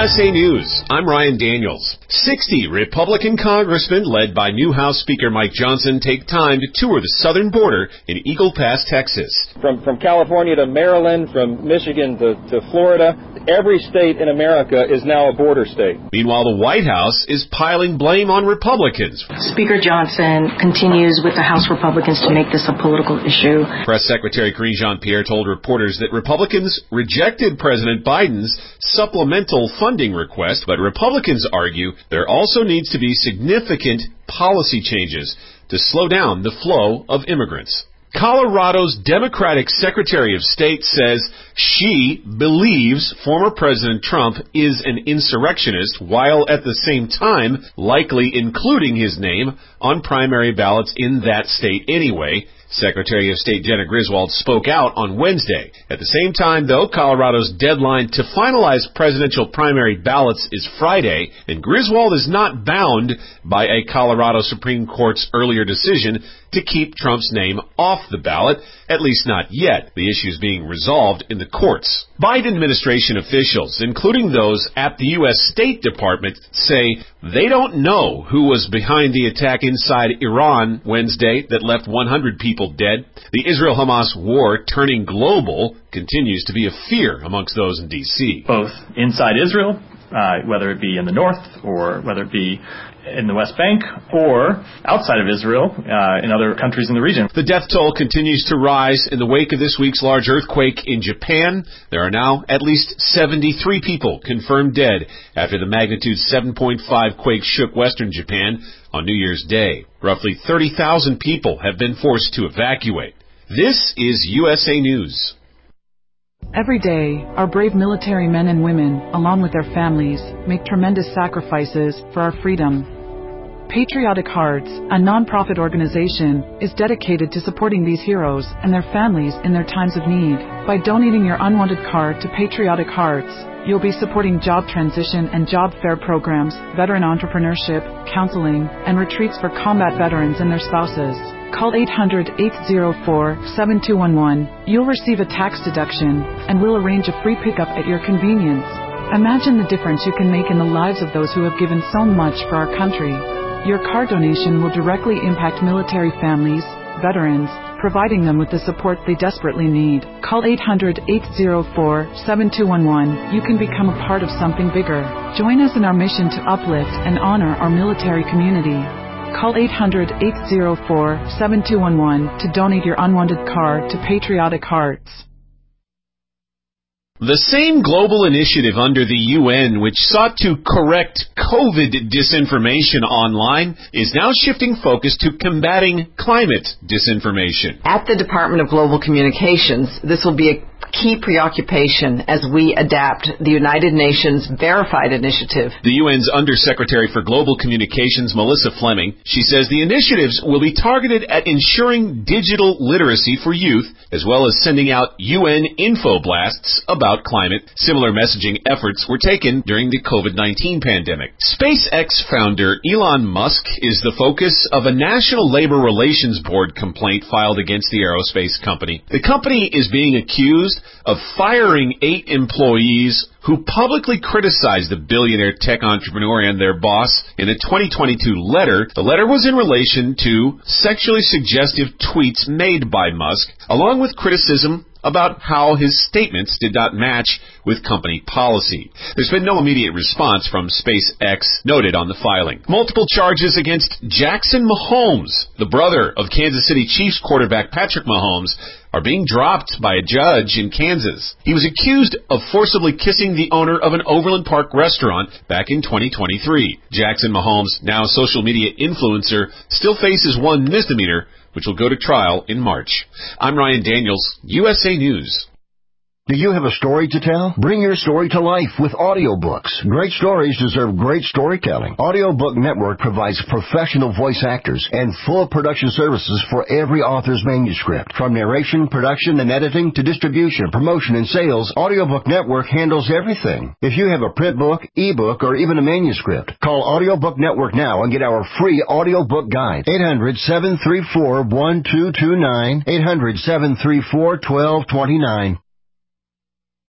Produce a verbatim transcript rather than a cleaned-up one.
S A News, I'm Ryan Daniels. sixty Republican congressmen, led by new House Speaker Mike Johnson, take time to tour the southern border in Eagle Pass, Texas. From from California to Maryland, from Michigan to, to Florida, every state in America is now a border state. Meanwhile, the White House is piling blame on Republicans. Speaker Johnson continues with the House Republicans to make this a political issue. Press Secretary Karine Jean-Pierre told reporters that Republicans rejected President Biden's supplemental funding request, but Republicans argue there also needs to be significant policy changes to slow down the flow of immigrants. Colorado's Democratic Secretary of State says she believes former President Trump is an insurrectionist, while at the same time likely including his name on primary ballots in that state anyway. Secretary of State Jena Griswold spoke out on Wednesday. At the same time, though, Colorado's deadline to finalize presidential primary ballots is Friday, and Griswold is not bound by a Colorado Supreme Court's earlier decision to keep Trump's name off the ballot, at least not yet. The issue is being resolved in the courts. Biden administration officials, including those at the U S State Department, say they don't know who was behind the attack inside Iran Wednesday that left one hundred people dead. The Israel-Hamas war, turning global, continues to be a fear amongst those in D C Both inside Israel, uh, whether it be in the north or whether it be in the West Bank or outside of Israel, uh, in other countries in the region. The death toll continues to rise in the wake of this week's large earthquake in Japan. There are now at least seventy-three people confirmed dead after the magnitude seven point five quake shook western Japan on New Year's Day. Roughly thirty thousand people have been forced to evacuate. This is U S A News. Every day, our brave military men and women, along with their families, make tremendous sacrifices for our freedom. Patriotic Hearts, a non-profit organization, is dedicated to supporting these heroes and their families in their times of need. By donating your unwanted card to Patriotic Hearts, you'll be supporting job transition and job fair programs, veteran entrepreneurship, counseling, and retreats for combat veterans and their spouses. Call eight hundred, eight oh four, seven two one one. You'll receive a tax deduction, and we'll arrange a free pickup at your convenience. Imagine the difference you can make in the lives of those who have given so much for our country. Your card donation will directly impact military families, veterans, providing them with the support they desperately need. Call eight hundred, eight oh four, seven two one one. You can become a part of something bigger. Join us in our mission to uplift and honor our military community. Call eight hundred, eight oh four, seven two one one to donate your unwanted card to Patriotic Hearts. The same global initiative under the U N which sought to correct COVID disinformation online is now shifting focus to combating climate disinformation. At the Department of Global Communications, this will be a key preoccupation as we adapt the United Nations Verified Initiative. The U N's Undersecretary for Global Communications, Melissa Fleming, she says the initiatives will be targeted at ensuring digital literacy for youth, as well as sending out U N info blasts about climate. Similar messaging efforts were taken during the COVID nineteen pandemic. SpaceX founder Elon Musk is the focus of a National Labor Relations Board complaint filed against the aerospace company. The company is being accused of firing eight employees who publicly criticized the billionaire tech entrepreneur and their boss in a twenty twenty-two letter. The letter was in relation to sexually suggestive tweets made by Musk, along with criticism about how his statements did not match with company policy. There's been no immediate response from SpaceX, noted on the filing. Multiple charges against Jackson Mahomes, the brother of Kansas City Chiefs quarterback Patrick Mahomes, are being dropped by a judge in Kansas. He was accused of forcibly kissing the owner of an Overland Park restaurant back in twenty twenty-three. Jackson Mahomes, now a social media influencer, still faces one misdemeanor, which will go to trial in March. I'm Ryan Daniels, U S A News. Do you have a story to tell? Bring your story to life with audiobooks. Great stories deserve great storytelling. Audiobook Network provides professional voice actors and full production services for every author's manuscript. From narration, production, and editing to distribution, promotion, and sales, Audiobook Network handles everything. If you have a print book, ebook, or even a manuscript, call Audiobook Network now and get our free audiobook guide. eight hundred, seven three four, one two two nine, eight hundred, seven three four, one two two nine.